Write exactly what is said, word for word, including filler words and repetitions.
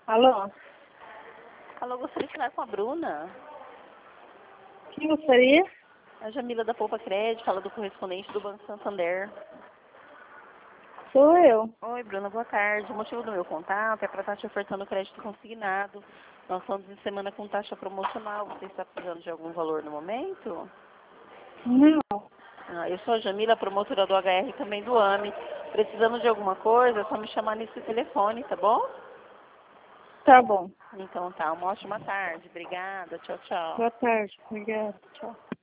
Alô? Alô, gostaria de falar com a Bruna. Quem gostaria? A Jamila da Poupa Crédito, fala do correspondente do Banco Santander. Sou eu. Oi, Bruna, boa tarde. O motivo do meu contato é para estar te ofertando crédito consignado. Nós estamos em semana com taxa promocional. Você está precisando de algum valor no momento? Não. Ah, eu sou a Jamila, promotora do H R e também do A M E. Precisando de alguma coisa, é só me chamar nesse telefone, tá bom? Tá bom. Então tá, uma ótima tarde. Obrigada. Tchau, tchau. Boa tarde. Obrigada. Tchau.